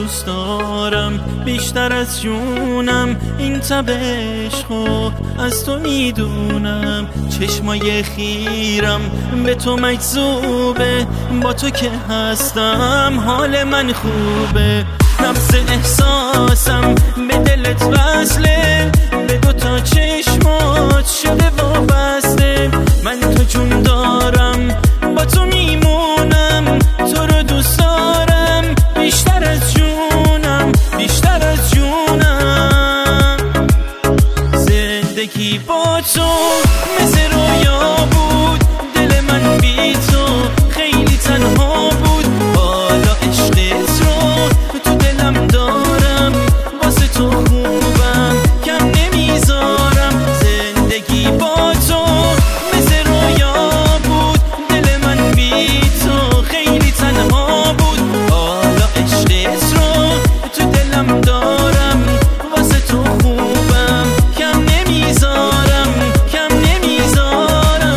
دوست دارم بیشتر از جونم، این تب عشقو از تو میدونم. چشمای خیرم به تو مجذوبه، با تو که هستم حال من خوبه. نبض احساسم به دلت وصله، به دوتا چشمات شده وابسته. من تو جون دارم، با تو میمونم، تو رو دوست دارم بیشتر از جونم، بیشتر از جونم. زندگی با تو مثل رویا بود، دل من بی تو خیلی تنها بود. حالا عشقت رو تو دلم دارم، واسه تو خوبم کم نمیذارم. زندگی با تو مثل رویا بود، دل من بی تو خیلی تنها بود. حالا عشقت رو تو دلم دارم، واسه تو خوبم کم نمیذارم، کم نمیذارم.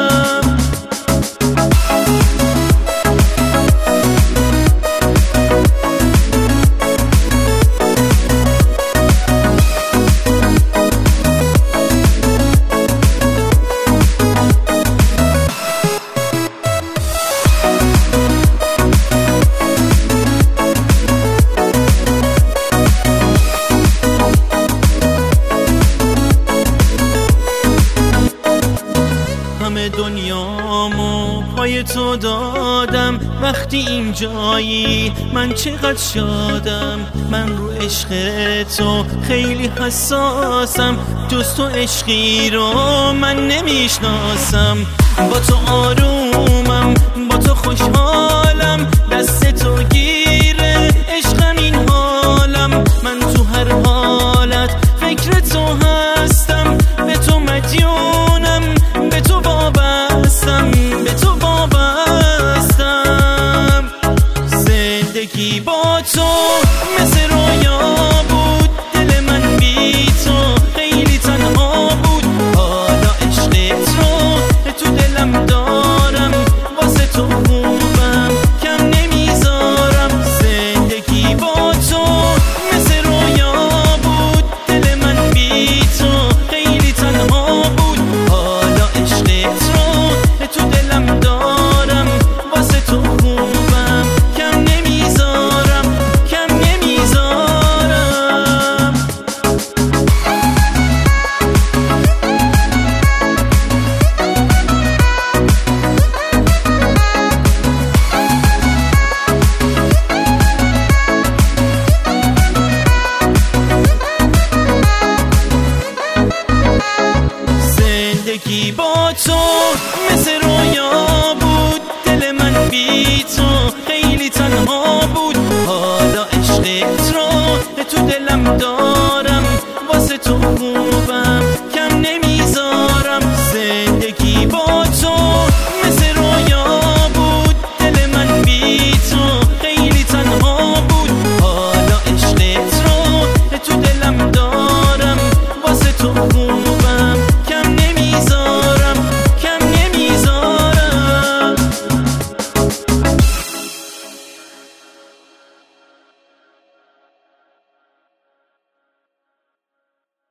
همه دنیامو پای تو دادم، وقتی اینجایی من چقدر شادم. من رو عشق تو خیلی حساسم، جز تو عشقی رو من نمیشناسم. با تو آرومم، با تو خوشحال